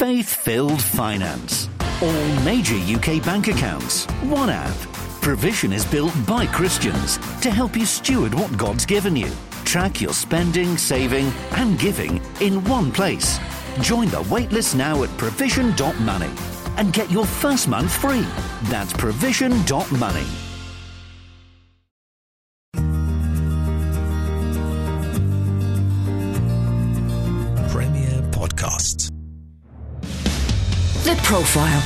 Faith-filled finance. All major UK bank accounts. One app. Provision is built by Christians to help you steward what God's given you. Track your spending, saving and giving in one place. Join the waitlist now at provision.money and get your first month free. That's provision.money. Premier Podcasts. The Profile.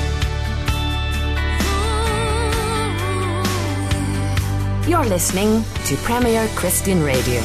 You're listening to Premier Christian Radio.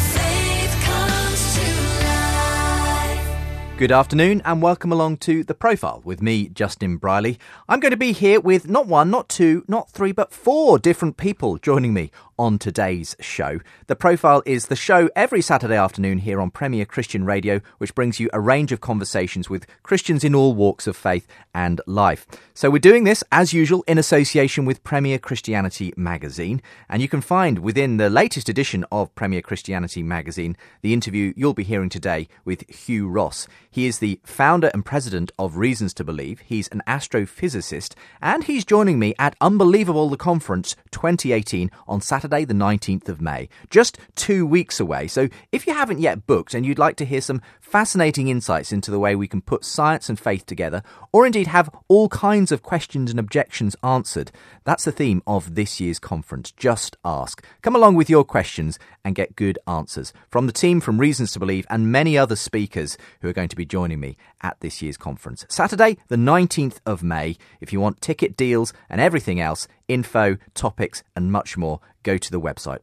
Good afternoon and welcome along to The Profile with me, Justin Briley. I'm going to be here with not one, not two, not three, but four different people joining me on today's show. The Profile is the show every Saturday afternoon here on Premier Christian Radio, which brings you a range of conversations with Christians in all walks of faith and life. So we're doing this, as usual, in association with Premier Christianity magazine. And you can find within the latest edition of Premier Christianity magazine the interview you'll be hearing today with Hugh Ross. He is the founder and president of Reasons to Believe. He's an astrophysicist, and he's joining me at Unbelievable the Conference 2018 on Saturday the 19th of May, just 2 weeks away. So if you haven't yet booked and you'd like to hear some fascinating insights into the way we can put science and faith together, or indeed have all kinds of questions and objections answered, that's the theme of this year's conference. Just ask. Come along with your questions and get good answers from the team from Reasons to Believe and many other speakers who are going to be joining me at this year's conference. Saturday, the 19th of May. If you want ticket deals and everything else, info, topics and much more, go to the website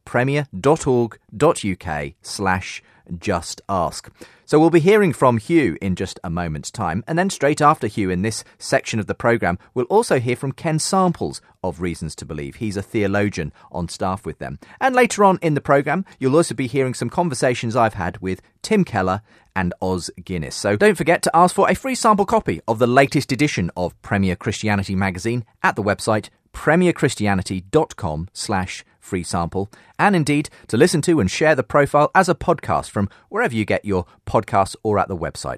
premier.org.uk/just ask. So we'll be hearing from Hugh in just a moment's time, and then straight after Hugh in this section of the programme, we'll also hear from Ken Samples of Reasons to Believe. He's a theologian on staff with them. And later on in the programme, you'll also be hearing some conversations I've had with Tim Keller and Oz Guinness. So don't forget to ask for a free sample copy of the latest edition of Premier Christianity magazine at the website premierchristianity.com/free sample, and indeed to listen to and share the Profile as a podcast from wherever you get your podcasts or at the website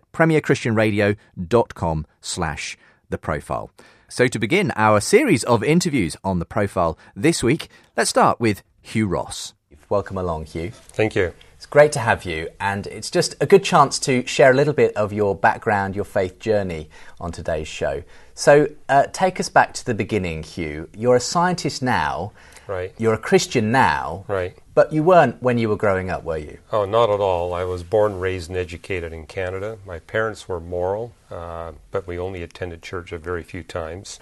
premierchristianradio.com/the Profile. So to begin our series of interviews on the Profile this week, let's start with Hugh Ross. Welcome along, Hugh. Thank you. It's great to have you, and it's just a good chance to share a little bit of your background, your faith journey on today's show. So take us back to the beginning, Hugh. You're a scientist now. Right. You're a Christian now. Right. But you weren't when you were growing up, were you? Oh, not at all. I was born, raised, and educated in Canada. My parents were moral, but we only attended church a very few times.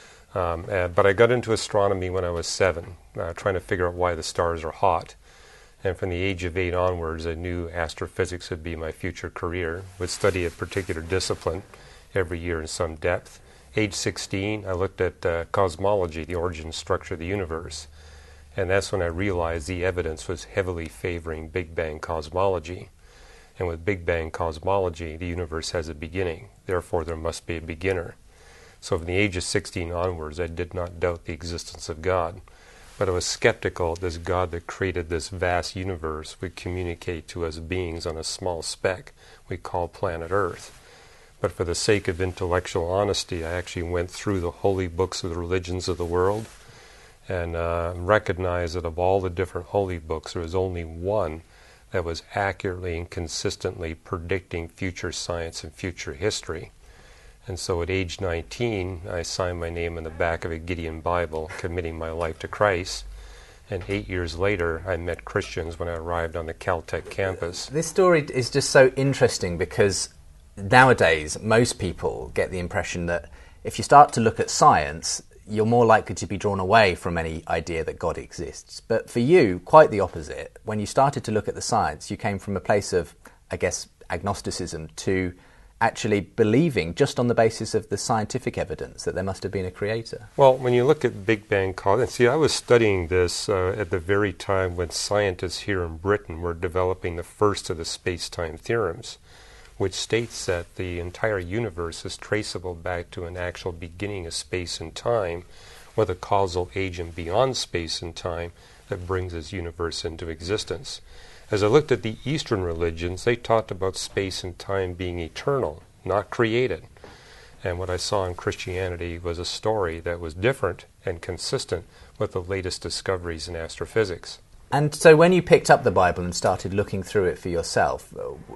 But I got into astronomy when I was 7, trying to figure out why the stars are hot. And from the age of 8 onwards, I knew astrophysics would be my future career, would study a particular discipline every year in some depth. Age 16, I looked at cosmology, the origin structure of the universe. And that's when I realized the evidence was heavily favoring Big Bang cosmology. And with Big Bang cosmology, the universe has a beginning. Therefore, there must be a beginner. So from the age of 16 onwards, I did not doubt the existence of God. But I was skeptical this God that created this vast universe would communicate to us beings on a small speck we call planet Earth. But for the sake of intellectual honesty, I actually went through the holy books of the religions of the world and recognized that of all the different holy books, there was only one that was accurately and consistently predicting future science and future history. And so at age 19, I signed my name in the back of a Gideon Bible, committing my life to Christ. And 8 years later, I met Christians when I arrived on the Caltech campus. This story is just so interesting because nowadays, most people get the impression that if you start to look at science, you're more likely to be drawn away from any idea that God exists. But for you, quite the opposite. When you started to look at the science, you came from a place of, I guess, agnosticism to actually believing just on the basis of the scientific evidence that there must have been a creator. Well, when you look at Big Bang cosmology, see, I was studying this at the very time when scientists here in Britain were developing the first of the space-time theorems, which states that the entire universe is traceable back to an actual beginning of space and time, with a causal agent beyond space and time that brings this universe into existence. As I looked at the Eastern religions, they talked about space and time being eternal, not created. And what I saw in Christianity was a story that was different and consistent with the latest discoveries in astrophysics. And so when you picked up the Bible and started looking through it for yourself,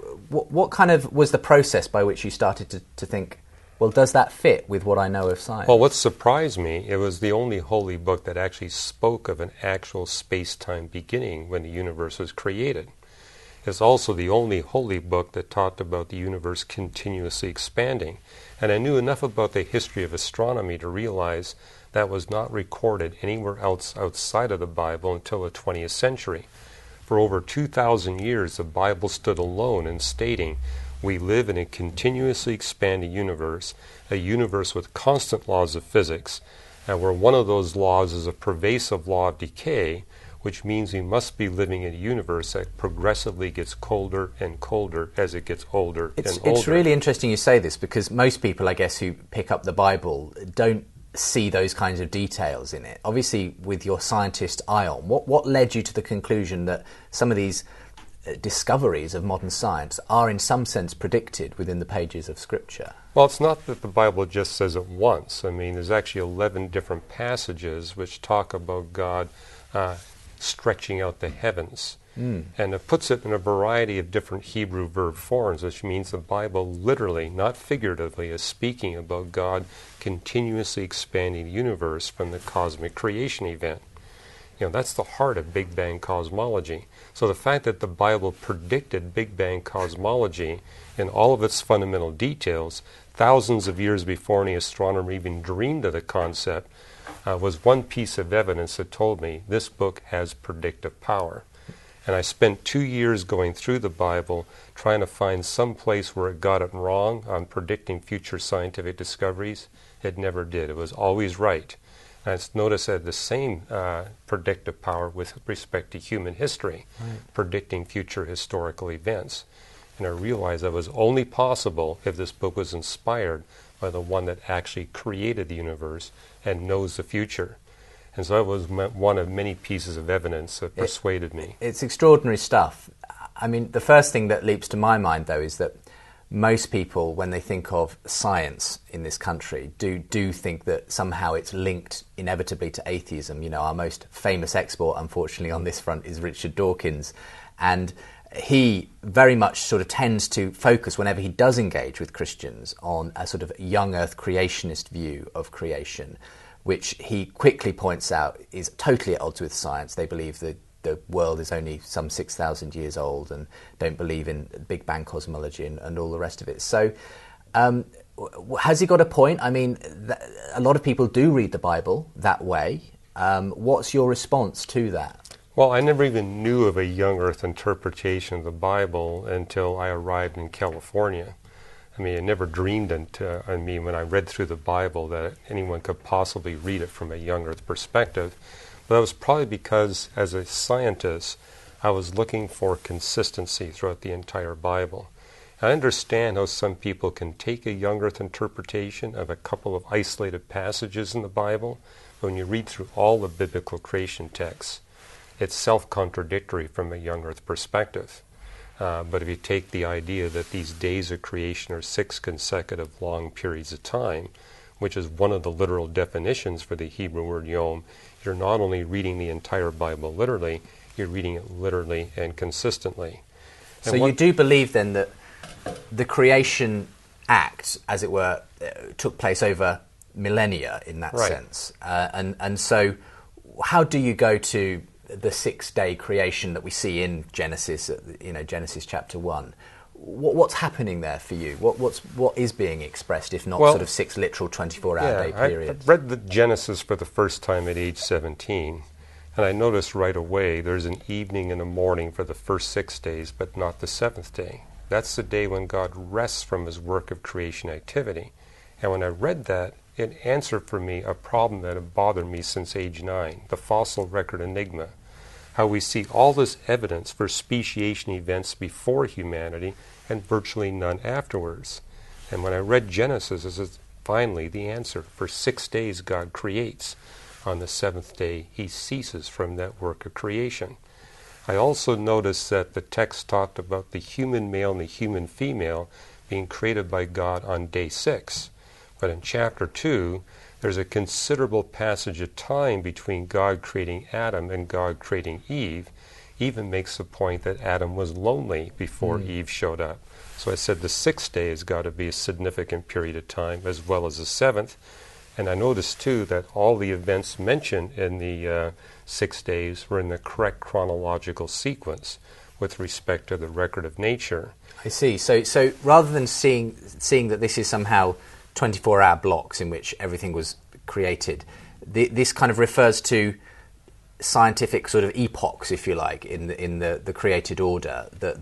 what kind of was the process by which you started to think, well, does that fit with what I know of science? Well, what surprised me, it was the only holy book that actually spoke of an actual space-time beginning when the universe was created. It's also the only holy book that talked about the universe continuously expanding. And I knew enough about the history of astronomy to realize that was not recorded anywhere else outside of the Bible until the 20th century. For over 2,000 years, the Bible stood alone in stating, we live in a continuously expanding universe, a universe with constant laws of physics, and where one of those laws is a pervasive law of decay, which means we must be living in a universe that progressively gets colder and colder as it gets older and older. It's really interesting you say this, because most people, I guess, who pick up the Bible don't see those kinds of details in it. Obviously, with your scientist eye on, what led you to the conclusion that some of these discoveries of modern science are in some sense predicted within the pages of Scripture? Well, it's not that the Bible just says it once. I mean, there's actually 11 different passages which talk about God stretching out the heavens. And it puts it in a variety of different Hebrew verb forms, which means the Bible literally, not figuratively, is speaking about God continuously expanding the universe from the cosmic creation event. You know, that's the heart of Big Bang cosmology. So the fact that the Bible predicted Big Bang cosmology in all of its fundamental details thousands of years before any astronomer even dreamed of the concept was one piece of evidence that told me this book has predictive power. And I spent 2 years going through the Bible trying to find some place where it got it wrong on predicting future scientific discoveries. It never did. It was always right. And it's noticed that the same predictive power with respect to human history, predicting future historical events. And I realized that was only possible if this book was inspired by the one that actually created the universe and knows the future. And so that was one of many pieces of evidence that persuaded me. It's extraordinary stuff. I mean, the first thing that leaps to my mind, though, is that most people, when they think of science in this country, do think that somehow it's linked inevitably to atheism. You know, our most famous expert, unfortunately, on this front is Richard Dawkins. And he very much sort of tends to focus, whenever he does engage with Christians, on a sort of young earth creationist view of creation, which he quickly points out is totally at odds with science. They believe that the world is only some 6,000 years old and don't believe in Big Bang cosmology and all the rest of it. So has he got a point? I mean, a lot of people do read the Bible that way. What's your response to that? Well, I never even knew of a young earth interpretation of the Bible until I arrived in California. I mean, I never dreamed when I read through the Bible that anyone could possibly read it from a young earth perspective. But that was probably because, as a scientist, I was looking for consistency throughout the entire Bible. I understand how some people can take a young earth interpretation of a couple of isolated passages in the Bible, but when you read through all the biblical creation texts, it's self-contradictory from a young earth perspective. But if you take the idea that these days of creation are 6 consecutive long periods of time, which is one of the literal definitions for the Hebrew word yom, you're not only reading the entire Bible literally, you're reading it literally and consistently. So you do believe then that the creation act, as it were, took place over millennia in that sense. And so how do you go to the 6-day creation that we see in Genesis, Genesis chapter 1? What's happening there for you? What is being expressed, if not sort of 6 literal 24-hour day periods? I read the Genesis for the first time at age 17, and I noticed right away there's an evening and a morning for the first 6 days, but not the 7th day. That's the day when God rests from his work of creation activity. And when I read that, it answered for me a problem that had bothered me since age 9, the fossil record enigma. How we see all this evidence for speciation events before humanity and virtually none afterwards. And when I read Genesis, this is finally the answer. For 6 days God creates. On the 7th day he ceases from that work of creation. I also noticed that the text talked about the human male and the human female being created by God on day 6. But in chapter 2, there's a considerable passage of time between God creating Adam and God creating Eve. Even makes the point that Adam was lonely before Eve showed up. So I said the 6th day has got to be a significant period of time, as well as the 7th. And I noticed, too, that all the events mentioned in the 6 days were in the correct chronological sequence with respect to the record of nature. I see. So rather than seeing that this is somehow 24-hour blocks in which everything was created, this kind of refers to scientific sort of epochs, if you like, in the created order.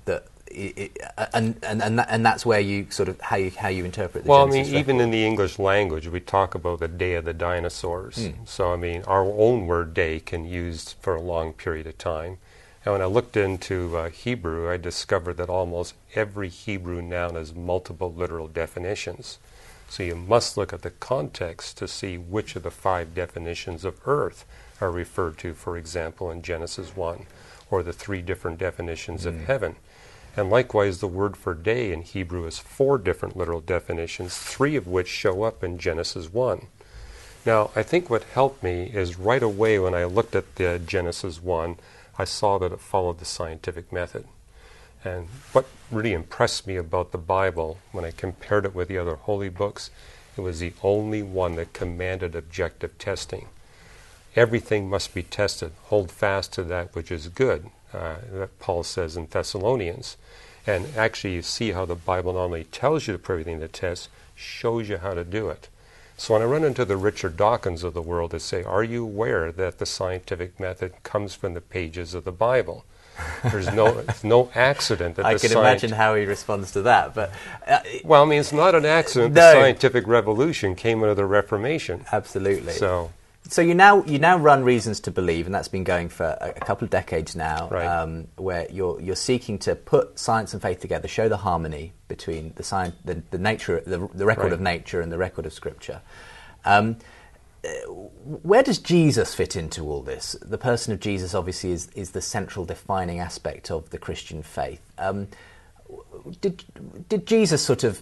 And that's where you sort of how you interpret the Genesis record. Even in the English language, we talk about the day of the dinosaurs. So, our own word day can be used for a long period of time. And when I looked into Hebrew, I discovered that almost every Hebrew noun has multiple literal definitions. So you must look at the context to see which of the 5 definitions of earth are referred to, for example, in Genesis 1, or the 3 different definitions of heaven. And likewise, the word for day in Hebrew has 4 different literal definitions, 3 of which show up in Genesis 1. Now, I think what helped me is right away when I looked at the Genesis 1, I saw that it followed the scientific method. And what really impressed me about the Bible, when I compared it with the other holy books, it was the only one that commanded objective testing. Everything must be tested. Hold fast to that which is good, that Paul says in Thessalonians. And actually you see how the Bible not only tells you to put everything to test, shows you how to do it. So when I run into the Richard Dawkins of the world that say, are you aware that the scientific method comes from the pages of the Bible? There's no accident that I can imagine how he responds to that. But it's not an accident. No. The scientific revolution came out of the Reformation. Absolutely. So you now run Reasons to Believe, and that's been going for a couple of decades now, right. Where you're seeking to put science and faith together, show the harmony between the nature, the record right. of nature and the record of Scripture. Where does Jesus fit into all this? The person of Jesus obviously is the central defining aspect of the Christian faith. Did Jesus sort of,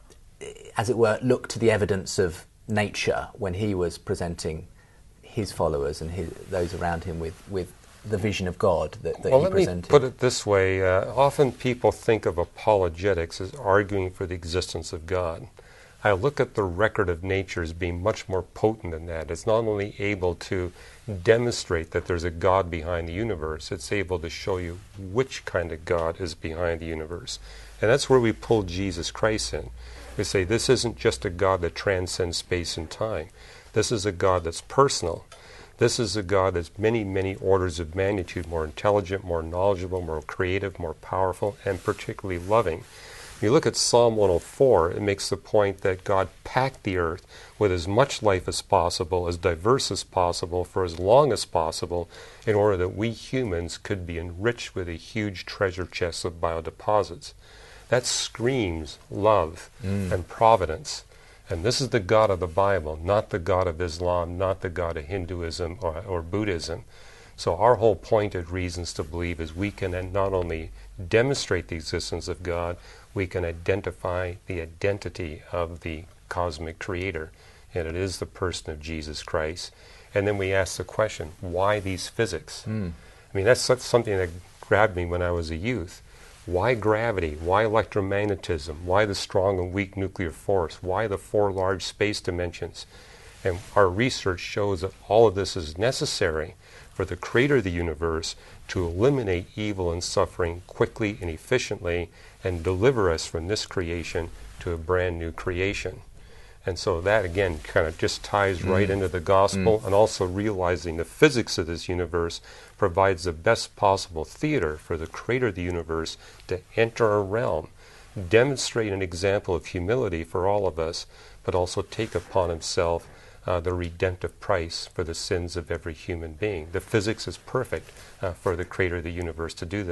as it were, look to the evidence of nature when he was presenting his followers and those around him with the vision of God that he presented? Let me put it this way. Often people think of apologetics as arguing for the existence of God. I look at the record of nature as being much more potent than that. It's not only able to demonstrate that there's a God behind the universe, it's able to show you which kind of God is behind the universe. And that's where we pull Jesus Christ in. We say this isn't just a God that transcends space and time. This is a God that's personal. This is a God that's many, many orders of magnitude more intelligent, more knowledgeable, more creative, more powerful, and particularly loving. You look at Psalm 104, it makes the point that God packed the earth with as much life as possible, as diverse as possible, for as long as possible, in order that we humans could be enriched with a huge treasure chest of biodeposits. That screams love and providence. And this is the God of the Bible, not the God of Islam, not the God of Hinduism or Buddhism. So our whole point at Reasons to Believe is we can not only demonstrate the existence of God, we can identify the identity of the cosmic creator, and it is the person of Jesus Christ. And then we ask the question, why these physics? That's something that grabbed me when I was a youth. Why gravity? Why electromagnetism? Why the strong and weak nuclear force? Why the 4 large space dimensions? And our research shows that all of this is necessary for the creator of the universe to eliminate evil and suffering quickly and efficiently and deliver us from this creation to a brand new creation. And so that, again, kind of just ties right into the gospel, and also realizing the physics of this universe provides the best possible theater for the creator of the universe to enter our realm, demonstrate an example of humility for all of us, but also take upon himself the redemptive price for the sins of every human being. The physics is perfect for the creator of the universe to do that.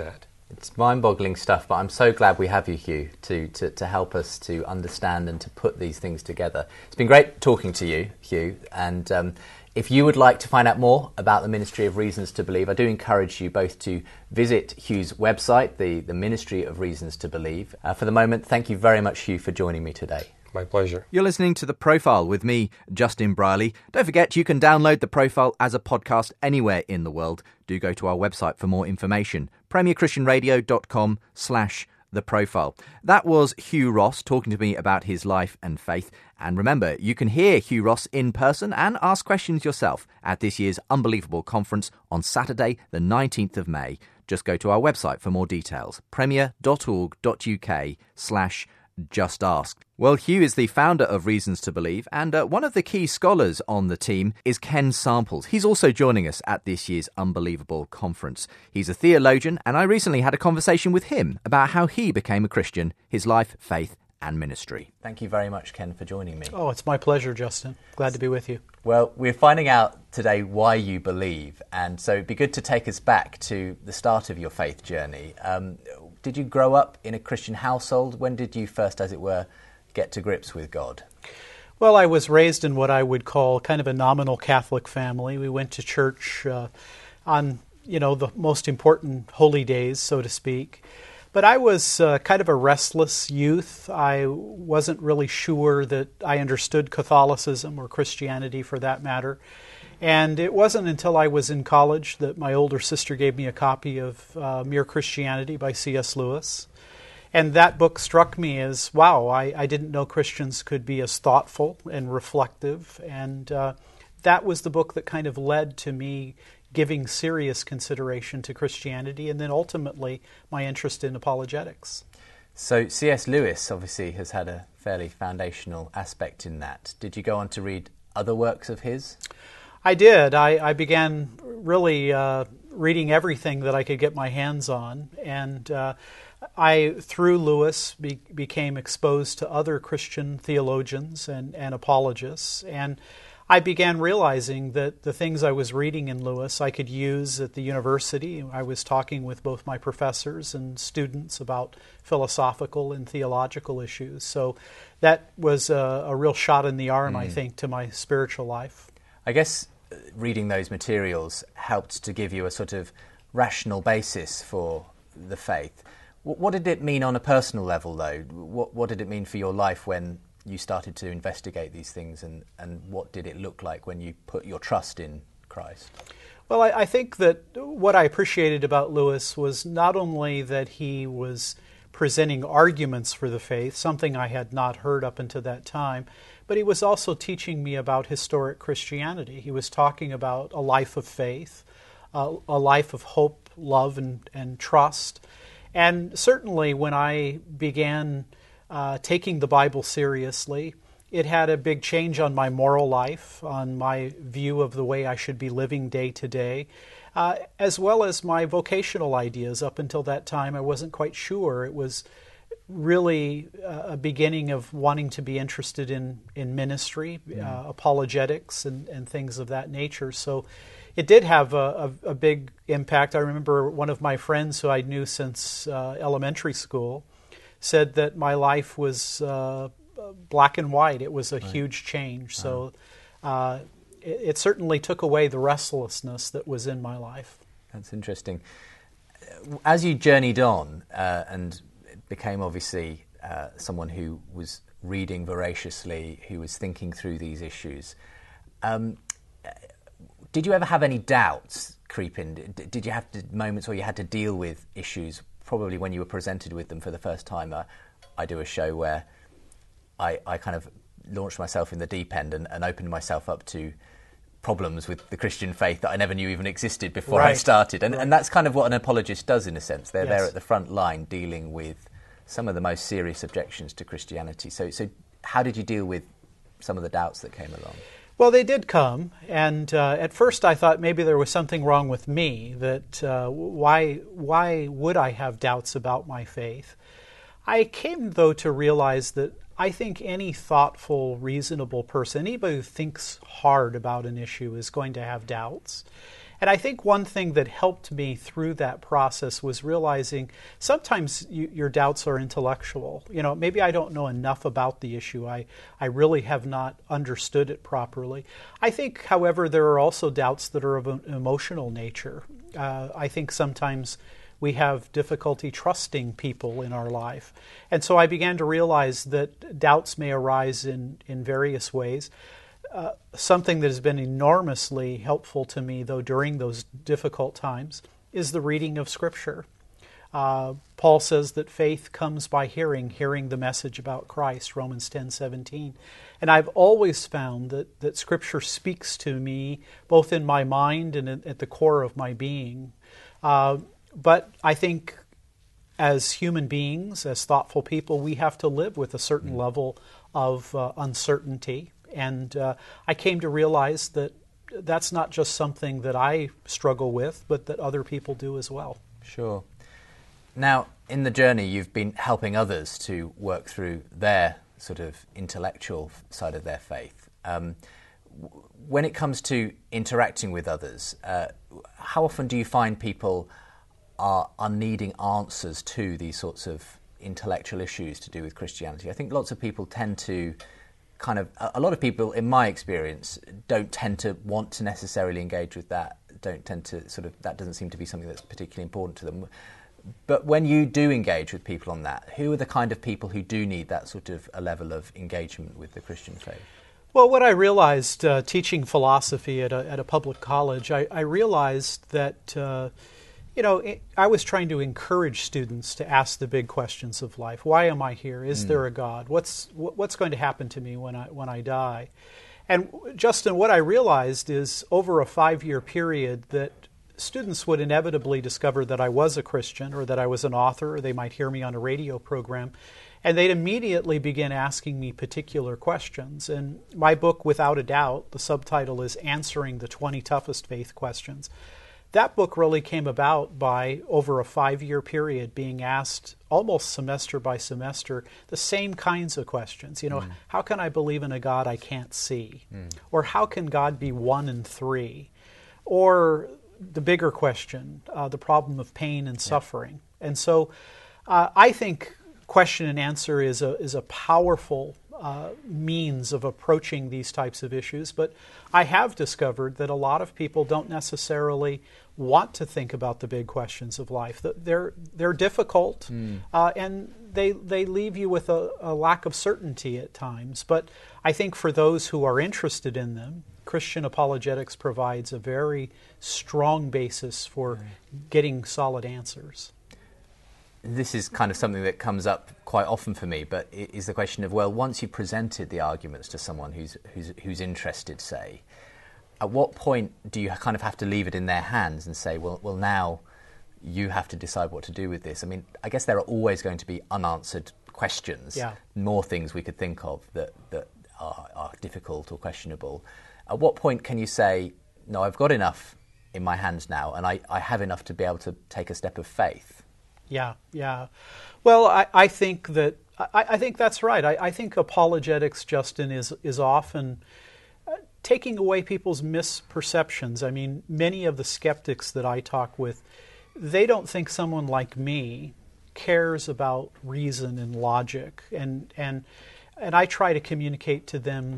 It's mind-boggling stuff, but I'm so glad we have you, Hugh, to help us to understand and to put these things together. It's been great talking to you, Hugh, and if you would like to find out more about the Ministry of Reasons to Believe, I do encourage you both to visit Hugh's website, the Ministry of Reasons to Believe. For the moment, thank you very much, Hugh, for joining me today. My pleasure. You're listening to The Profile with me, Justin Brierley. Don't forget, you can download The Profile as a podcast anywhere in the world. Do go to our website for more information, premierchristianradio.com/The Profile. That was Hugh Ross talking to me about his life and faith. And remember, you can hear Hugh Ross in person and ask questions yourself at this year's Unbelievable Conference on Saturday, the 19th of May. Just go to our website for more details, premier.org.uk/Just Ask. Well, Hugh is the founder of Reasons to Believe, and one of the key scholars on the team is Ken Samples. He's also joining us at this year's Unbelievable Conference. He's a theologian, and I recently had a conversation with him about how he became a Christian, his life, faith, and ministry. Thank you very much, Ken, for joining me. Oh, it's my pleasure, Justin. Glad to be with you. Well, we're finding out today why you believe, and so it'd be good to take us back to the start of your faith journey. Did you grow up in a Christian household? When did you first, as it were, get to grips with God? Well, I was raised in what I would call kind of a nominal Catholic family. We went to church on, the most important holy days, so to speak. But I was kind of a restless youth. I wasn't really sure that I understood Catholicism or Christianity for that matter. And it wasn't until I was in college that my older sister gave me a copy of Mere Christianity by C.S. Lewis. And that book struck me as, wow, I didn't know Christians could be as thoughtful and reflective. And that was the book that kind of led to me giving serious consideration to Christianity, and then ultimately my interest in apologetics. So C.S. Lewis obviously has had a fairly foundational aspect in that. Did you go on to read other works of his? I did. I began really reading everything that I could get my hands on, and I, through Lewis, became exposed to other Christian theologians and apologists, and I began realizing that the things I was reading in Lewis I could use at the university. I was talking with both my professors and students about philosophical and theological issues. So that was a real shot in the arm, I think, to my spiritual life. I guess reading those materials helped to give you a sort of rational basis for the faith. What did it mean on a personal level, though? What did it mean for your life when you started to investigate these things, and what did it look like when you put your trust in Christ? Well, I think that what I appreciated about Lewis was not only that he was presenting arguments for the faith, something I had not heard up until that time, but he was also teaching me about historic Christianity. He was talking about a life of faith, a life of hope, love, and trust. And certainly when I began taking the Bible seriously, it had a big change on my moral life, on my view of the way I should be living day to day, as well as my vocational ideas. Up until that time, I wasn't quite sure. It was really a beginning of wanting to be interested in ministry, apologetics, and things of that nature. So it did have a big impact. I remember one of my friends who I knew since elementary school said that my life was black and white. It was a huge change. So it certainly took away the restlessness that was in my life. That's interesting. As you journeyed on and became obviously someone who was reading voraciously, who was thinking through these issues, did you ever have any doubts creep in? Did you have moments where you had to deal with issues, probably when you were presented with them for the first time? I do a show where I kind of launched myself in the deep end and opened myself up to problems with the Christian faith that I never knew even existed before I started. And that's kind of what an apologist does, in a sense. They're there at the front line dealing with some of the most serious objections to Christianity. So how did you deal with some of the doubts that came along? Well, they did come, and at first I thought maybe there was something wrong with me, that why would I have doubts about my faith? I came, though, to realize that I think any thoughtful, reasonable person, anybody who thinks hard about an issue, is going to have doubts. And I think one thing that helped me through that process was realizing sometimes your doubts are intellectual. Maybe I don't know enough about the issue. I really have not understood it properly. I think, however, there are also doubts that are of an emotional nature. I think sometimes we have difficulty trusting people in our life. And so I began to realize that doubts may arise in various ways. Something that has been enormously helpful to me, though, during those difficult times is the reading of Scripture. Paul says that faith comes by hearing the message about Christ, Romans 10:17. And I've always found that Scripture speaks to me both in my mind and at the core of my being. But I think as human beings, as thoughtful people, we have to live with a certain level of uncertainty. And I came to realize that that's not just something that I struggle with, but that other people do as well. Sure. Now, in the journey, you've been helping others to work through their sort of intellectual side of their faith. When it comes to interacting with others, how often do you find people are needing answers to these sorts of intellectual issues to do with Christianity? I think lots of people tend to a lot of people, in my experience, don't tend to want to necessarily engage with that, that doesn't seem to be something that's particularly important to them. But when you do engage with people on that, who are the kind of people who do need that sort of a level of engagement with the Christian faith? Well, what I realized teaching philosophy at a public college, I realized that I was trying to encourage students to ask the big questions of life. Why am I here? Is there a God? What's going to happen to me when I die? And Justin, what I realized is over a 5-year period that students would inevitably discover that I was a Christian or that I was an author, or they might hear me on a radio program, and they'd immediately begin asking me particular questions. And my book, without a doubt, the subtitle is Answering the 20 Toughest Faith Questions. That book really came about by, over a 5-year period, being asked almost semester by semester the same kinds of questions. How can I believe in a God I can't see? Or how can God be one and three? Or the bigger question, the problem of pain and suffering. And so I think question and answer is a powerful means of approaching these types of issues, but I have discovered that a lot of people don't necessarily want to think about the big questions of life. They're difficult, and they leave you with a lack of certainty at times. But I think for those who are interested in them, Christian apologetics provides a very strong basis for getting solid answers. This is kind of something that comes up quite often for me, but it is the question of, well, once you've presented the arguments to someone who's interested, say, at what point do you kind of have to leave it in their hands and say, well, now you have to decide what to do with this? I mean, I guess there are always going to be unanswered questions, more things we could think of that are difficult or questionable. At what point can you say, no, I've got enough in my hands now, and I have enough to be able to take a step of faith? Yeah. Well, I think that I think that's right. I think apologetics, Justin, is often taking away people's misperceptions. I mean, many of the skeptics that I talk with, they don't think someone like me cares about reason and logic, and I try to communicate to them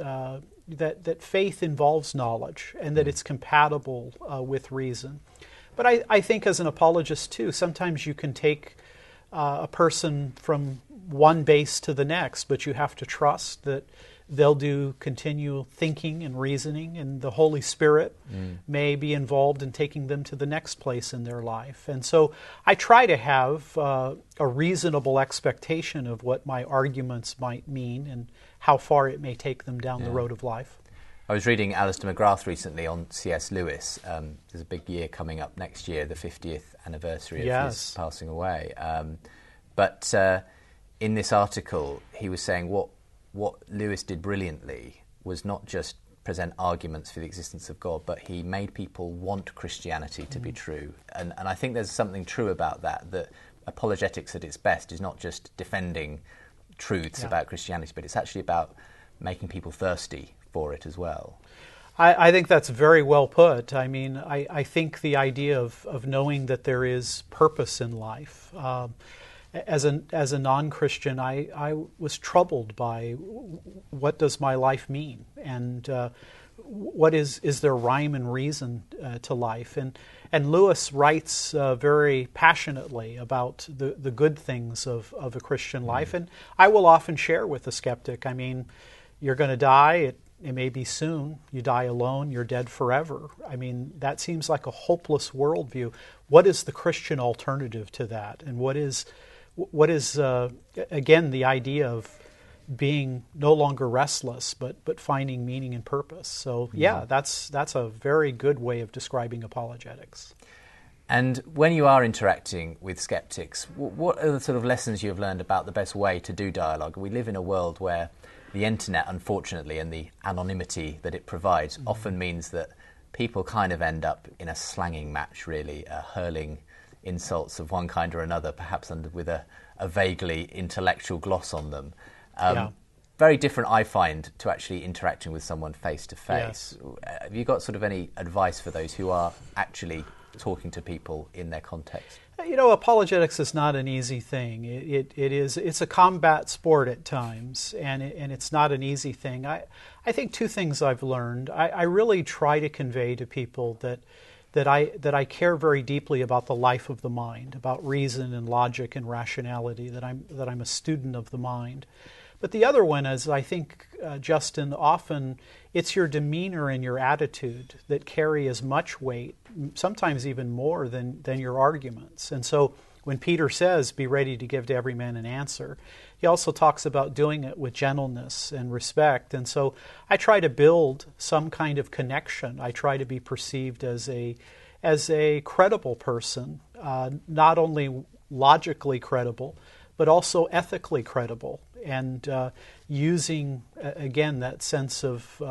that faith involves knowledge and that it's compatible with reason. But I think as an apologist, too, sometimes you can take a person from one base to the next, but you have to trust that they'll do continual thinking and reasoning, and the Holy Spirit may be involved in taking them to the next place in their life. And so I try to have a reasonable expectation of what my arguments might mean and how far it may take them down the road of life. I was reading Alistair McGrath recently on C.S. Lewis. There's a big year coming up next year, the 50th anniversary of his passing away. But in this article, he was saying what Lewis did brilliantly was not just present arguments for the existence of God, but he made people want Christianity to be true. And I think there's something true about that apologetics at its best is not just defending truths about Christianity, but it's actually about making people thirsty for it as well. I think that's very well put. I mean, I think the idea of knowing that there is purpose in life. As a non-Christian, I was troubled by what does my life mean, and what is there rhyme and reason to life? And Lewis writes very passionately about the good things of a Christian life, and I will often share with the skeptic. I mean, you're going to die. It may be soon. You die alone, you're dead forever. I mean, that seems like a hopeless worldview. What is the Christian alternative to that? And what is again, the idea of being no longer restless, but finding meaning and purpose. So, yeah, that's a very good way of describing apologetics. And when you are interacting with skeptics, what are the sort of lessons you've learned about the best way to do dialogue? We live in a world where the internet, unfortunately, and the anonymity that it provides often means that people kind of end up in a slanging match, really, hurling insults of one kind or another, perhaps with a vaguely intellectual gloss on them. Very different, I find, to actually interacting with someone face to face. Have you got sort of any advice for those who are actually talking to people in their context? You know, apologetics is not an easy thing. It's a combat sport at times, and it's not an easy thing. I think two things I've learned. I really try to convey to people that I care very deeply about the life of the mind, about reason and logic and rationality. That I'm a student of the mind. But the other one is, I think, Justin, often it's your demeanor and your attitude that carry as much weight, sometimes even more than your arguments. And so when Peter says, be ready to give to every man an answer, he also talks about doing it with gentleness and respect. And so I try to build some kind of connection. I try to be perceived as a credible person, not only logically credible, but also ethically credible, and using, again, that sense of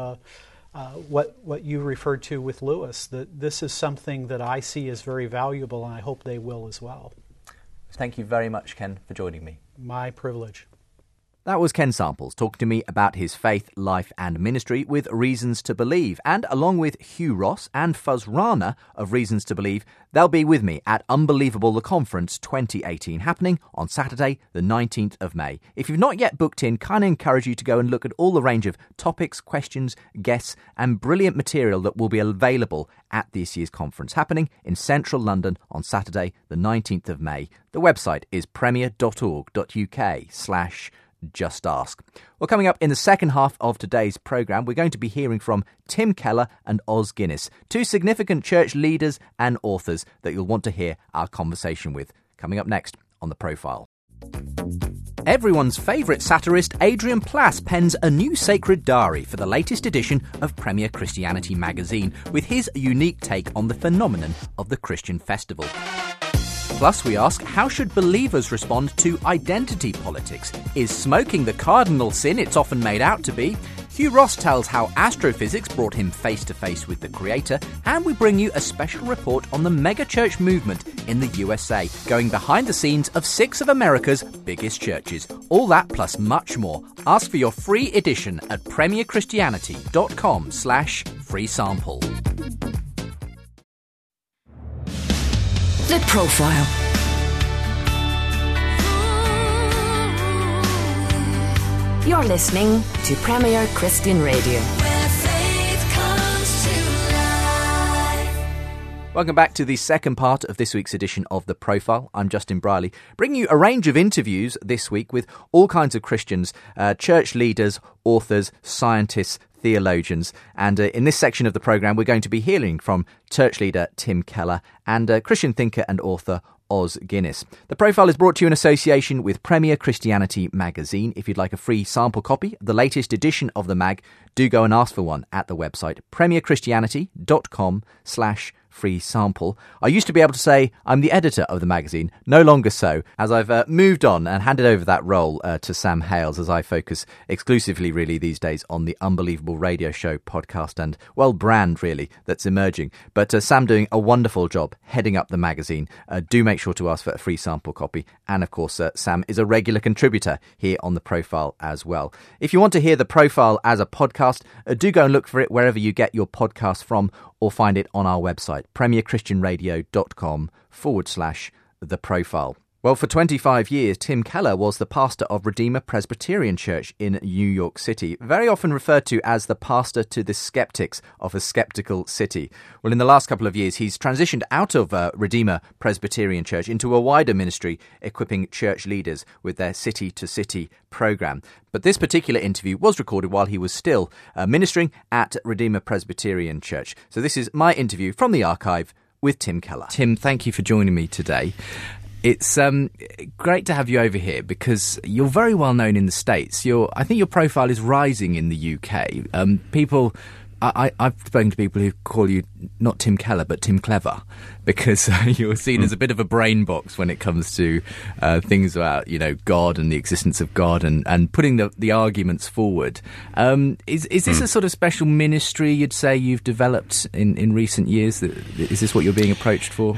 what you referred to with Lewis, that this is something that I see as very valuable, and I hope they will as well. Thank you very much, Ken, for joining me. My privilege. That was Ken Samples talking to me about his faith, life and ministry with Reasons to Believe. And along with Hugh Ross and Fuz Rana of Reasons to Believe, they'll be with me at Unbelievable the Conference 2018, happening on Saturday the 19th of May. If you've not yet booked in, kind of encourage you to go and look at all the range of topics, questions, guests and brilliant material that will be available at this year's conference, happening in central London on Saturday the 19th of May. The website is premier.org.uk/Just Ask. Well, coming up in the second half of today's programme, we're going to be hearing from Tim Keller and Os Guinness, two significant church leaders and authors that you'll want to hear our conversation with. Coming up next on The Profile. Everyone's favourite satirist Adrian Plass pens a new sacred diary for the latest edition of Premier Christianity magazine, with his unique take on the phenomenon of the Christian festival. Plus, we ask, how should believers respond to identity politics? Is smoking the cardinal sin it's often made out to be? Hugh Ross tells how astrophysics brought him face-to-face with the Creator, and we bring you a special report on the megachurch movement in the USA, going behind the scenes of 6 of America's biggest churches. All that plus much more. Ask for your free edition at premierchristianity.com/free sample. The Profile. You're listening to Premier Christian Radio. Where faith comes to life. Welcome back to the second part of this week's edition of The Profile. I'm Justin Briley, bringing you a range of interviews this week with all kinds of Christians, church leaders, authors, scientists, theologians. And in this section of the programme, we're going to be hearing from church leader Tim Keller and Christian thinker and author Os Guinness. The Profile is brought to you in association with Premier Christianity magazine. If you'd like a free sample copy of the latest edition of the mag, do go and ask for one at the website premierchristianity.com/free free sample. I used to be able to say I'm the editor of the magazine, no longer so, as I've moved on and handed over that role to Sam Hales, as I focus exclusively really these days on the Unbelievable Radio Show podcast and, well, brand really that's emerging. But Sam doing a wonderful job heading up the magazine. Do make sure to ask for a free sample copy. And of course, Sam is a regular contributor here on The Profile as well. If you want to hear The Profile as a podcast, do go and look for it wherever you get your podcast from, or find it on our website, premierchristianradio.com/The Profile. Well, for 25 years, Tim Keller was the pastor of Redeemer Presbyterian Church in New York City, very often referred to as the pastor to the skeptics of a skeptical city. Well, in the last couple of years, he's transitioned out of Redeemer Presbyterian Church into a wider ministry, equipping church leaders with their city-to-city program. But this particular interview was recorded while he was still ministering at Redeemer Presbyterian Church. So this is my interview from the archive with Tim Keller. Tim, thank you for joining me today. It's great to have you over here because you're very well known in the States. I think your profile is rising in the UK. I've spoken to people who call you not Tim Keller but Tim Clever, because you're seen as a bit of a brain box when it comes to things about God and the existence of God and putting the arguments forward. Is this a sort of special ministry you'd say you've developed in recent years? Is this what you're being approached for?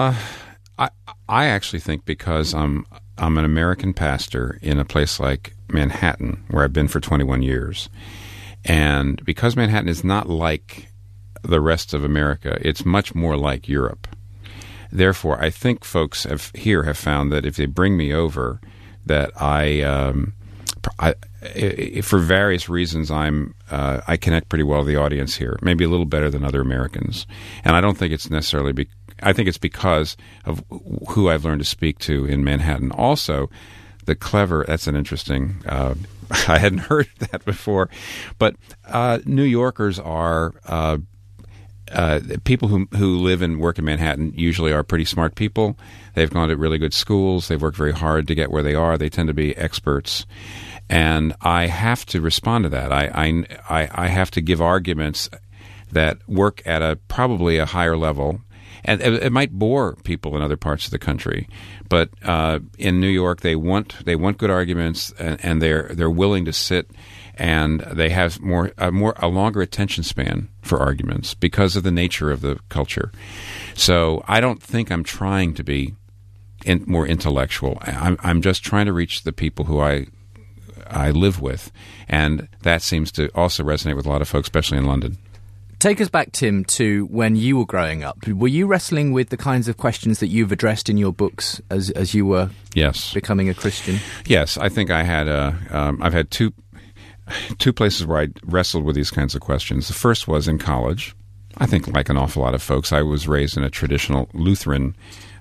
I actually think because I'm an American pastor in a place like Manhattan, where I've been for 21 years, and because Manhattan is not like the rest of America, it's much more like Europe. Therefore, I think folks here have found that if they bring me over, that I for various reasons, I connect pretty well with the audience here, maybe a little better than other Americans, and I don't think it's necessarily I think it's because of who I've learned to speak to in Manhattan. Also, the clever, that's an interesting, I hadn't heard that before, but New Yorkers are, people who live and work in Manhattan usually are pretty smart people. They've gone to really good schools. They've worked very hard to get where they are. They tend to be experts. And I have to respond to that. I have to give arguments that work at probably a higher level. And it might bore people in other parts of the country, but in New York they want good arguments, and they're willing to sit, and they have a longer attention span for arguments because of the nature of the culture. So I don't think I'm trying to be more intellectual. I'm just trying to reach the people who I live with, and that seems to also resonate with a lot of folks, especially in London. Take us back, Tim, to when you were growing up. Were you wrestling with the kinds of questions that you've addressed in your books as you were becoming a Christian? Yes, I think I had I've had two places where I wrestled with these kinds of questions. The first was in college. I think like an awful lot of folks, I was raised in a traditional Lutheran,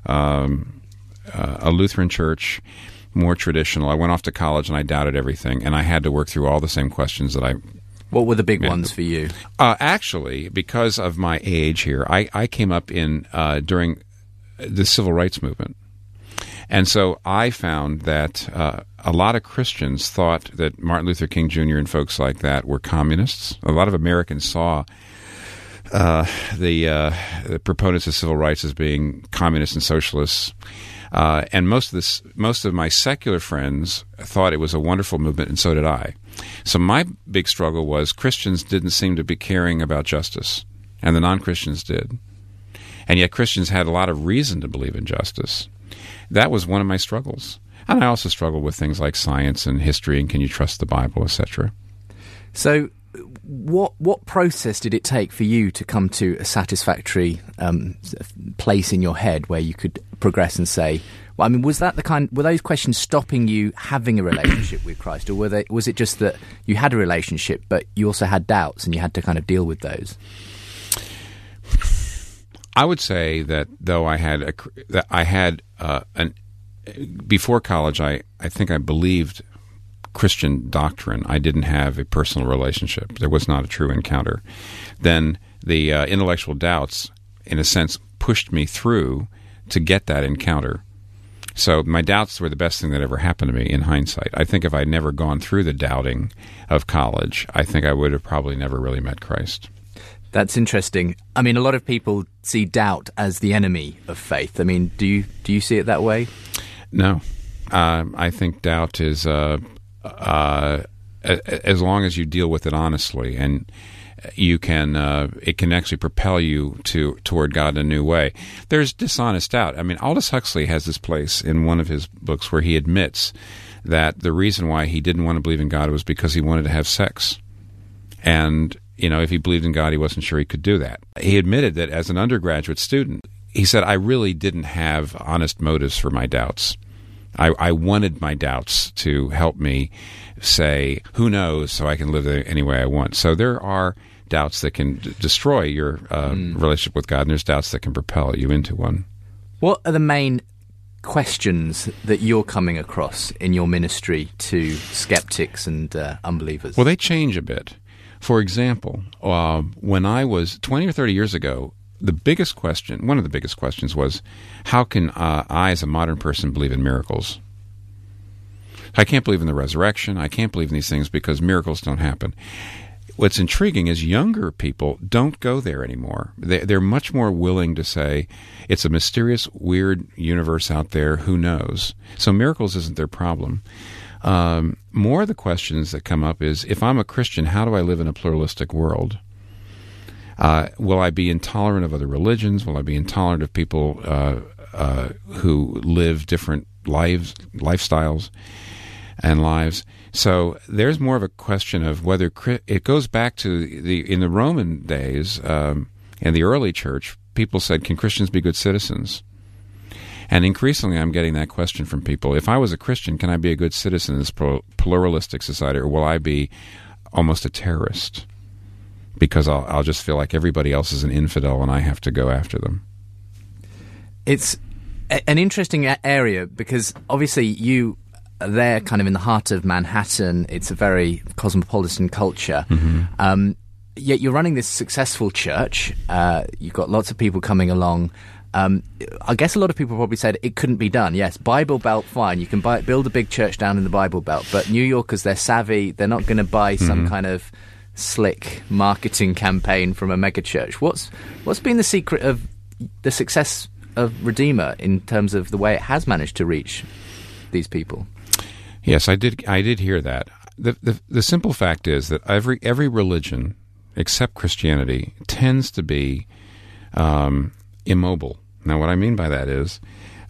a Lutheran church, more traditional. I went off to college and I doubted everything, and I had to work through all the same questions that What were the big ones for you? Actually, because of my age here, I came up in during the civil rights movement. And so I found that a lot of Christians thought that Martin Luther King Jr. and folks like that were communists. A lot of Americans saw the proponents of civil rights as being communists and socialists. And most of my secular friends thought it was a wonderful movement, and so did I. So my big struggle was Christians didn't seem to be caring about justice, and the non-Christians did. And yet Christians had a lot of reason to believe in justice. That was one of my struggles. And I also struggled with things like science and history and can you trust the Bible, etc. So what process did it take for you to come to a satisfactory place in your head where you could progress and say, well, I mean, were those questions stopping you having a relationship with Christ, or was it just that you had a relationship but you also had doubts and you had to kind of deal with those? I would say that though before college, I think I believed Christian doctrine. I didn't have a personal relationship. There was not a true encounter. Then the intellectual doubts, in a sense, pushed me through to get that encounter. So my doubts were the best thing that ever happened to me in hindsight. I think if I'd never gone through the doubting of college, I think I would have probably never really met Christ. That's interesting. I mean, a lot of people see doubt as the enemy of faith. I mean, do you see it that way? No. I think doubt is, as long as you deal with it honestly, and you can, it can actually propel you toward God in a new way. There's dishonest doubt. I mean, Aldous Huxley has this place in one of his books where he admits that the reason why he didn't want to believe in God was because he wanted to have sex. And, if he believed in God, he wasn't sure he could do that. He admitted that as an undergraduate student, he said, I really didn't have honest motives for my doubts. I wanted my doubts to help me say, who knows, so I can live any way I want. So there are doubts that can destroy your relationship with God, and there's doubts that can propel you into one. What are the main questions that you're coming across in your ministry to skeptics and unbelievers? Well, they change a bit. For example, when I was 20 or 30 years ago, one of the biggest questions was, how can I, as a modern person, believe in miracles? I can't believe in the resurrection. I can't believe in these things because miracles don't happen. What's intriguing is younger people don't go there anymore. They're much more willing to say, it's a mysterious, weird universe out there, who knows? So miracles isn't their problem. More of the questions that come up is, if I'm a Christian, how do I live in a pluralistic world? Will I be intolerant of other religions? Will I be intolerant of people who live different lifestyles and lives? So there's more of a question of whether it goes back to in the Roman days and the early church. People said, "Can Christians be good citizens?" And increasingly, I'm getting that question from people. If I was a Christian, can I be a good citizen in this pluralistic society, or will I be almost a terrorist? Because I'll just feel like everybody else is an infidel and I have to go after them. It's an interesting area because obviously you are there kind of in the heart of Manhattan. It's a very cosmopolitan culture. Mm-hmm. Yet you're running this successful church. You've got lots of people coming along. I guess a lot of people probably said it couldn't be done. Yes, Bible Belt, fine. You can build a big church down in the Bible Belt. But New Yorkers, they're savvy. They're not going to buy some kind of slick marketing campaign from a megachurch. What's been the secret of the success of Redeemer in terms of the way it has managed to reach these people? Yes, I did hear that. The simple fact is that every religion except Christianity tends to be immobile. Now, what I mean by that is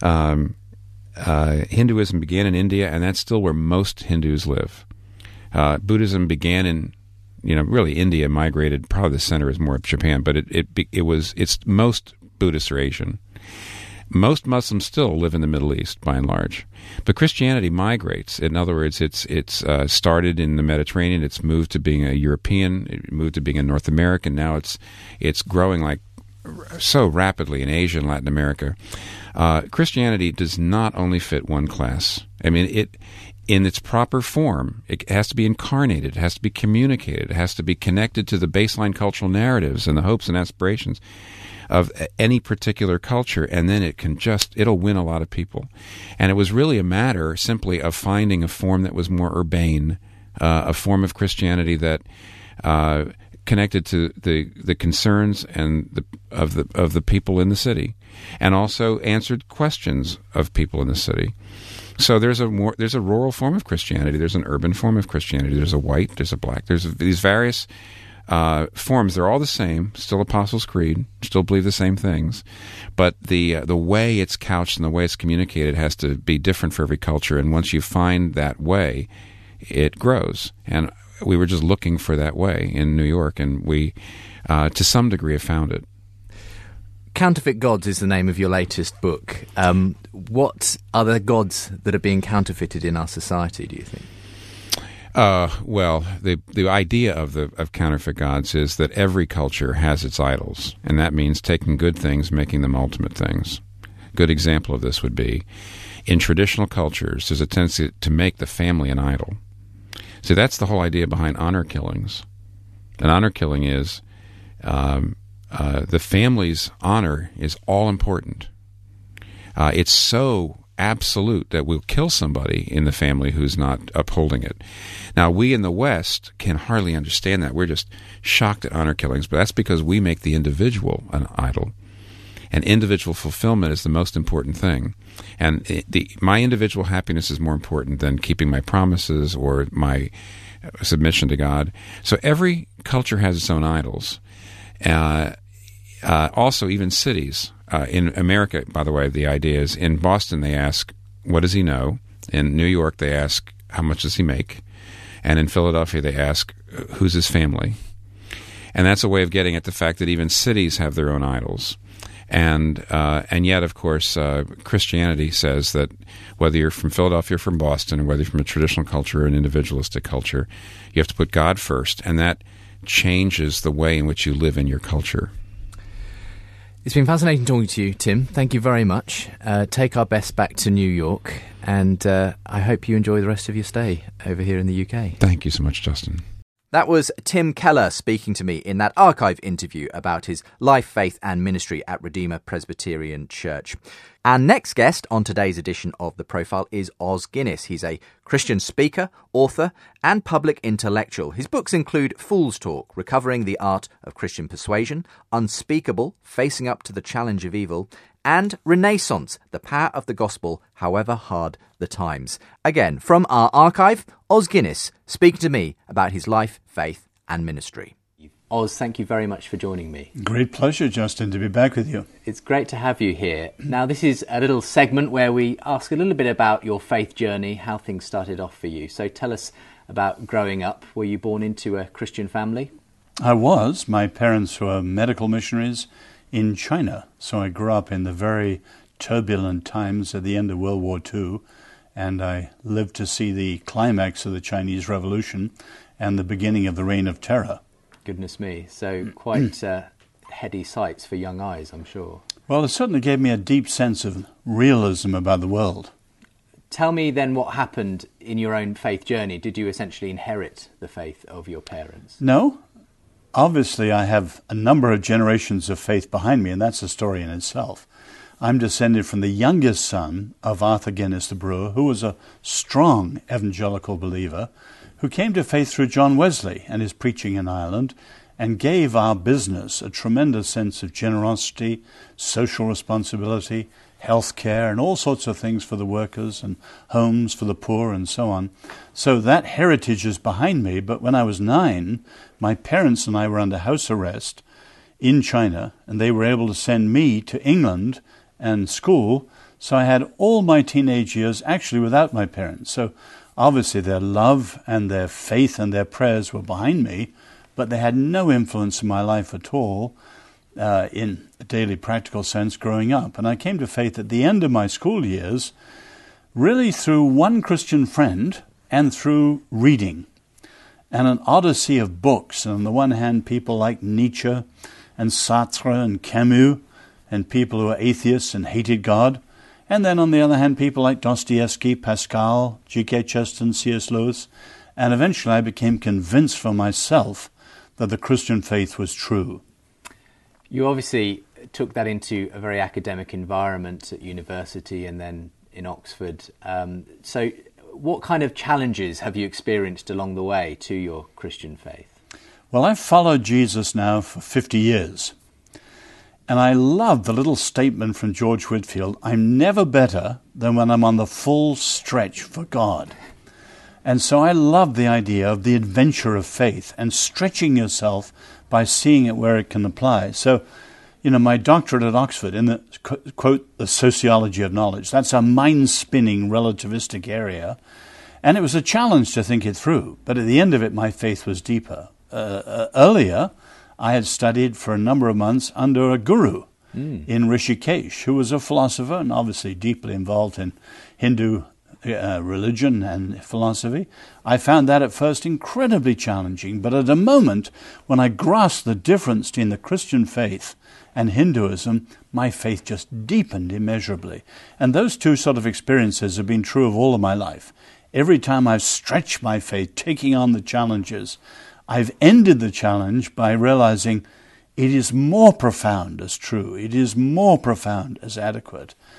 Hinduism began in India, and that's still where most Hindus live. Buddhism began in really India, migrated. Probably the center is more of Japan, but it's most Buddhists are Asian. Most Muslims still live in the Middle East, by and large, but Christianity migrates. In other words, it's started in the Mediterranean. It's moved to being a European. It moved to being a North American. Now it's growing like so rapidly in Asia and Latin America. Christianity does not only fit one class. I mean, in its proper form, it has to be incarnated, it has to be communicated, it has to be connected to the baseline cultural narratives and the hopes and aspirations of any particular culture, and then it'll win a lot of people. And it was really a matter simply of finding a form that was more urbane, a form of Christianity that connected to the concerns and of the people in the city, and also answered questions of people in the city. So there's a rural form of Christianity, there's an urban form of Christianity, there's a white, there's a black, there's these various forms. They're all the same, still Apostles' Creed, still believe the same things, but the way it's couched and the way it's communicated has to be different for every culture. And once you find that way, it grows. And we were just looking for that way in New York, and we, to some degree, have found it. Counterfeit Gods is the name of your latest book. What are the gods that are being counterfeited in our society, do you think? Well, the idea of counterfeit gods is that every culture has its idols, and that means taking good things, making them ultimate things. Good example of this would be, in traditional cultures, there's a tendency to make the family an idol. So that's the whole idea behind honor killings. An honor killing is the family's honor is all important. It's so absolute that will kill somebody in the family who's not upholding it. Now, we in the West can hardly understand that. We're just shocked at honor killings, but that's because we make the individual an idol. And individual fulfillment is the most important thing. And my individual happiness is more important than keeping my promises or my submission to God. So every culture has its own idols. Also, even cities. In America, by the way, the idea is in Boston they ask, what does he know? In New York they ask, how much does he make? And in Philadelphia they ask, who's his family? And that's a way of getting at the fact that even cities have their own idols. And yet, of course, Christianity says that whether you're from Philadelphia or from Boston, or whether you're from a traditional culture or an individualistic culture, you have to put God first, and that changes the way in which you live in your culture. It's been fascinating talking to you, Tim. Thank you very much. Take our best back to New York, and I hope you enjoy the rest of your stay over here in the UK. Thank you so much, Justin. That was Tim Keller speaking to me in that archive interview about his life, faith and ministry at Redeemer Presbyterian Church. Our next guest on today's edition of The Profile is Os Guinness. He's a Christian speaker, author and public intellectual. His books include Fool's Talk, Recovering the Art of Christian Persuasion, Unspeakable, Facing Up to the Challenge of Evil, and Renaissance, The Power of the Gospel, However Hard the Times. Again, from our archive, Os Guinness speaking to me about his life, faith and ministry. Os, thank you very much for joining me. Great pleasure, Justin, to be back with you. It's great to have you here. Now, this is a little segment where we ask a little bit about your faith journey, how things started off for you. So tell us about growing up. Were you born into a Christian family? I was. My parents were medical missionaries in China, so I grew up in the very turbulent times at the end of World War II, and I lived to see the climax of the Chinese Revolution and the beginning of the Reign of Terror. Goodness me. So quite heady sights for young eyes, I'm sure. Well, it certainly gave me a deep sense of realism about the world. Tell me then what happened in your own faith journey. Did you essentially inherit the faith of your parents? No. Obviously, I have a number of generations of faith behind me, and that's a story in itself. I'm descended from the youngest son of Arthur Guinness the brewer, who was a strong evangelical believer, who came to faith through John Wesley and his preaching in Ireland, and gave our business a tremendous sense of generosity, social responsibility, health care, and all sorts of things for the workers, and homes for the poor, and so on. So that heritage is behind me, but when I was 9, my parents and I were under house arrest in China, and they were able to send me to England and school, so I had all my teenage years actually without my parents. So obviously their love and their faith and their prayers were behind me, but they had no influence in my life at all in a daily practical sense growing up. And I came to faith at the end of my school years, really through one Christian friend and through reading and an odyssey of books. And on the one hand, people like Nietzsche and Sartre and Camus and people who were atheists and hated God. And then on the other hand, people like Dostoevsky, Pascal, G.K. Chesterton, C.S. Lewis. And eventually I became convinced for myself that the Christian faith was true. You obviously took that into a very academic environment at university and then in Oxford. So what kind of challenges have you experienced along the way to your Christian faith? Well, I've followed Jesus now for 50 years. And I love the little statement from George Whitefield, I'm never better than when I'm on the full stretch for God. And so I love the idea of the adventure of faith and stretching yourself by seeing it where it can apply. So, my doctorate at Oxford in the, quote, the sociology of knowledge, that's a mind-spinning relativistic area. And it was a challenge to think it through. But at the end of it, my faith was deeper. Earlier, I had studied for a number of months under a guru in Rishikesh, who was a philosopher and obviously deeply involved in Hindu religion and philosophy. I found that at first incredibly challenging, but at a moment when I grasped the difference between the Christian faith and Hinduism, my faith just deepened immeasurably. And those two sort of experiences have been true of all of my life. Every time I've stretched my faith, taking on the challenges, I've ended the challenge by realizing it is more profound as true. It is more profound as adequate.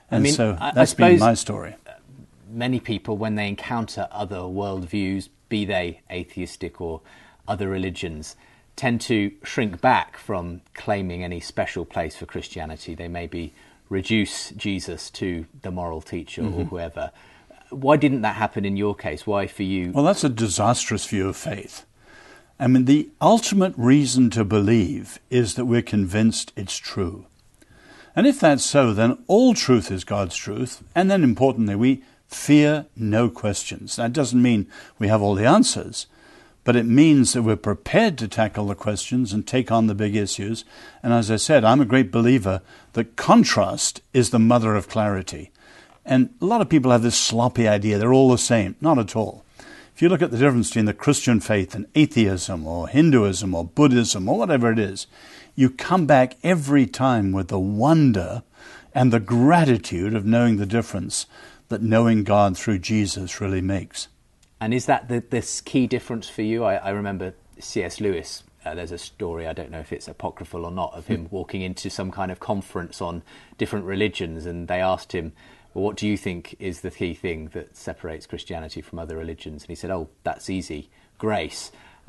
And mean, so I that's been suppose my story. many people, when they encounter other worldviews, be they atheistic or other religions, tend to shrink back from claiming any special place for Christianity. They maybe reduce Jesus to the moral teacher or whoever. Why didn't that happen in your case? Why for you? Well, that's a disastrous view of faith. I mean, the ultimate reason to believe is that we're convinced it's true. And if that's so, then all truth is God's truth. And then importantly, we fear no questions. That doesn't mean we have all the answers, but it means that we're prepared to tackle the questions and take on the big issues. And as I said, I'm a great believer that contrast is the mother of clarity. And a lot of people have this sloppy idea they're all the same. Not at all. If you look at the difference between the Christian faith and atheism or Hinduism or Buddhism or whatever it is, you come back every time with the wonder and the gratitude of knowing the difference that knowing God through Jesus really makes. And is that this key difference for you? I remember C.S. Lewis, there's a story, I don't know if it's apocryphal or not, of him walking into some kind of conference on different religions, and they asked him, well, what do you think is the key thing that separates Christianity from other religions? And he said, oh, that's easy, grace.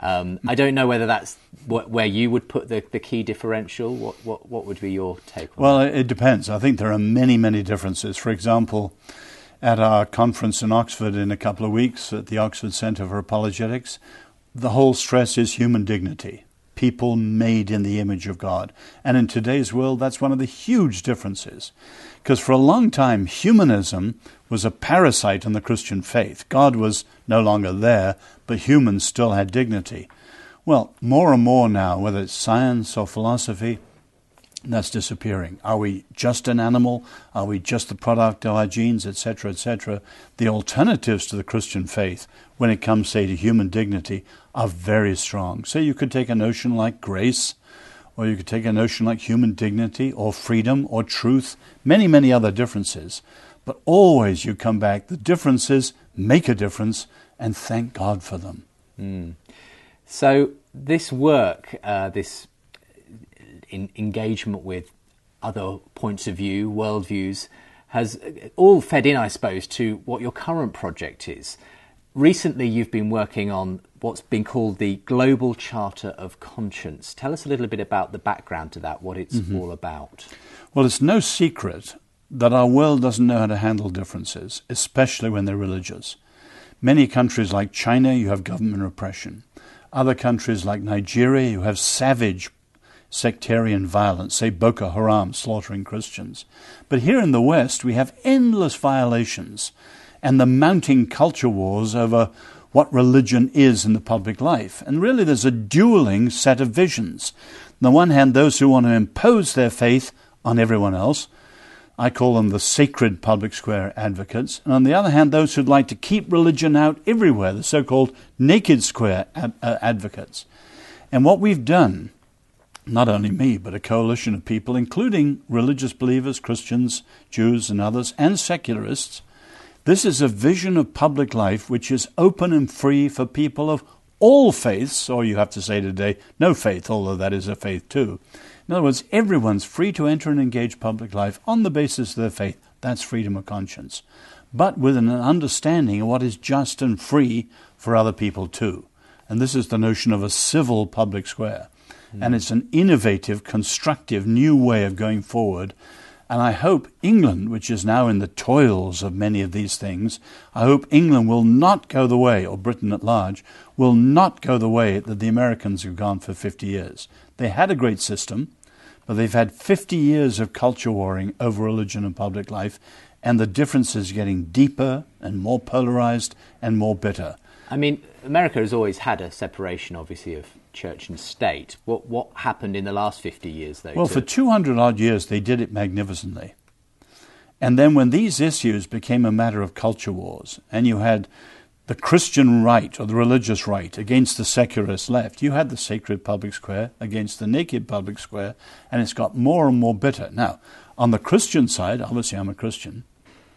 I don't know whether that's where you would put the key differential. What would be your take on Well, that? it depends. I think there are many, many differences. For example, at our conference in Oxford in a couple of weeks at the Oxford Centre for Apologetics, the whole stress is human dignity, people made in the image of God. And in today's world, that's one of the huge differences. Because for a long time, humanism was a parasite on the Christian faith. God was no longer there, but humans still had dignity. Well, more and more now, whether it's science or philosophy, that's disappearing. Are we just an animal? Are we just the product of our genes, etc., etc.? The alternatives to the Christian faith, when it comes, say, to human dignity, are very strong. So you could take a notion like grace, or you could take a notion like human dignity, or freedom, or truth, many, many other differences. But always you come back, the differences make a difference, and thank God for them. So this work, this engagement with other points of view, worldviews, has all fed in, I suppose, to what your current project is. Recently, you've been working on what's been called the Global Charter of Conscience. Tell us a little bit about the background to that, what it's all about. Well, it's no secret that our world doesn't know how to handle differences, especially when they're religious. Many countries like China, you have government repression. Other countries like Nigeria, you have savage sectarian violence, say Boko Haram slaughtering Christians. But here in the West, we have endless violations and the mounting culture wars over what religion is in the public life. And really there's a dueling set of visions. On the one hand, those who want to impose their faith on everyone else, I call them the sacred public square advocates. And on the other hand, those who'd like to keep religion out everywhere, the so-called naked square advocates. And what we've done, not only me, but a coalition of people, including religious believers, Christians, Jews and others, and secularists, this is a vision of public life which is open and free for people of all faiths, or you have to say today, no faith, although that is a faith too. In other words, everyone's free to enter and engage public life on the basis of their faith. That's freedom of conscience. But with an understanding of what is just and free for other people too. And this is the notion of a civil public square. And it's an innovative, constructive, new way of going forward. And I hope England, which is now in the toils of many of these things, I hope England will not go the way, or Britain at large, will not go the way that the Americans have gone for 50 years. They had a great system, but they've had 50 years of culture warring over religion and public life, and the difference is getting deeper and more polarized and more bitter. I mean, America has always had a separation, obviously, of church and state. What happened in the last 50 years, though? Well, for 200-odd years, they did it magnificently. And then when these issues became a matter of culture wars, and you had the Christian right or the religious right against the secularist left, you had the sacred public square against the naked public square, and it's got more and more bitter. Now, on the Christian side, obviously I'm a Christian,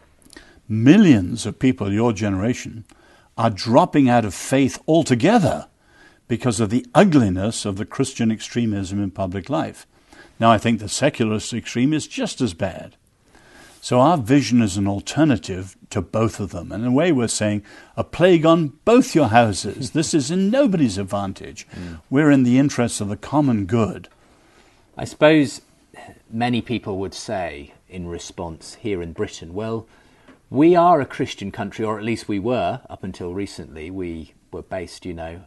millions of people your generation are dropping out of faith altogether because of the ugliness of the Christian extremism in public life. Now, I think the secularist extreme is just as bad. So our vision is an alternative to both of them. And in a way we're saying, a plague on both your houses. This is in nobody's advantage. We're in the interests of the common good. I suppose many people would say in response here in Britain, well, we are a Christian country, or at least we were up until recently. We were based,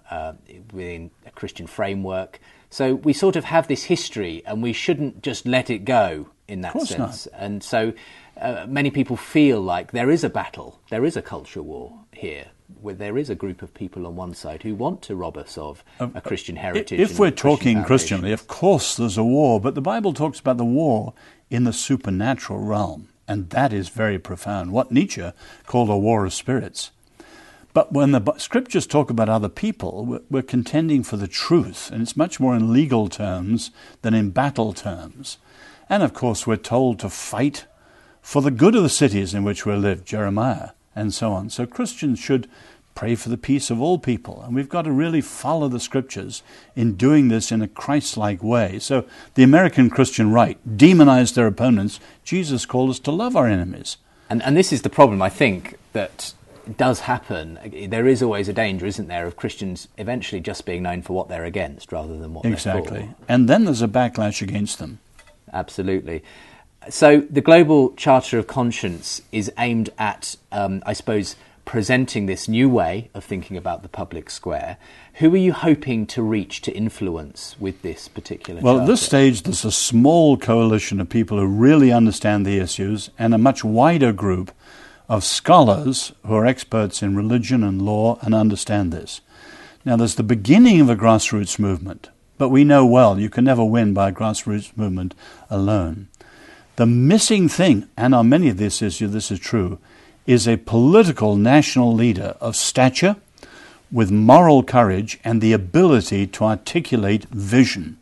within a Christian framework. So we sort of have this history, and we shouldn't just let it go in that sense. Not. And so many people feel like there is a battle, there is a culture war here, where there is a group of people on one side who want to rob us of a Christian heritage. If we're talking Christianly, of course there's a war, but the Bible talks about the war in the supernatural realm, and that is very profound, what Nietzsche called a war of spirits. But when the scriptures talk about other people, we're contending for the truth, and it's much more in legal terms than in battle terms. And of course we're told to fight for the good of the cities in which we live, Jeremiah, and so on. So Christians should pray for the peace of all people, and we've got to really follow the scriptures in doing this in a Christ-like way. So the American Christian right demonized their opponents. Jesus called us to love our enemies. And this is the problem, I think, that does happen. There is always a danger, isn't there, of Christians eventually just being known for what they're against rather than what they're for. Exactly. And then there's a backlash against them. Absolutely. So the Global Charter of Conscience is aimed at, I suppose, presenting this new way of thinking about the public square. Who are you hoping to reach, to influence with this particular charter? Well, at this stage, there's a small coalition of people who really understand the issues, and a much wider group of scholars who are experts in religion and law and understand this. Now, there's the beginning of a grassroots movement, but we know well you can never win by a grassroots movement alone. The missing thing, and on many of these issues this is true, is a political national leader of stature with moral courage and the ability to articulate vision.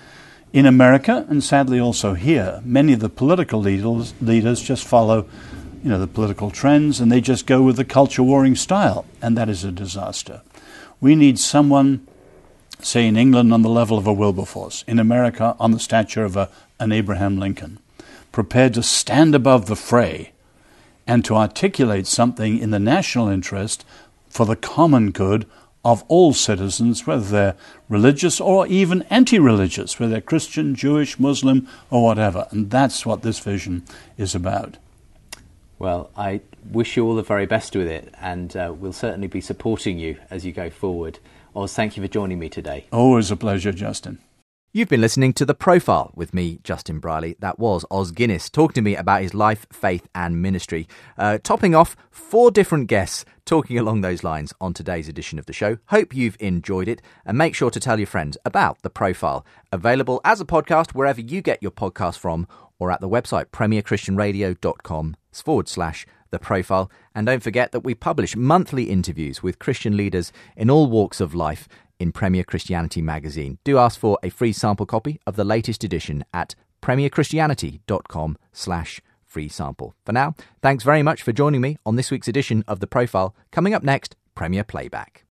In America, and sadly also here, many of the political leaders just follow the political trends, and they just go with the culture warring style, and that is a disaster. We need someone, say in England, on the level of a Wilberforce, in America on the stature of an Abraham Lincoln, prepared to stand above the fray and to articulate something in the national interest for the common good of all citizens, whether they're religious or even anti-religious, whether they're Christian, Jewish, Muslim, or whatever. And that's what this vision is about. Well, I wish you all the very best with it, and we'll certainly be supporting you as you go forward. Oz, thank you for joining me today. Always a pleasure, Justin. You've been listening to The Profile with me, Justin Briley. That was Os Guinness talking to me about his life, faith and ministry. Topping off 4 different guests talking along those lines on today's edition of the show. Hope you've enjoyed it, and make sure to tell your friends about The Profile. Available as a podcast wherever you get your podcast from, or at the website premierchristianradio.com/The Profile. And don't forget that we publish monthly interviews with Christian leaders in all walks of life in Premier Christianity magazine. Do ask for a free sample copy of the latest edition at premierchristianity.com/free sample. For now, thanks very much for joining me on this week's edition of The Profile. Coming up next, Premier Playback.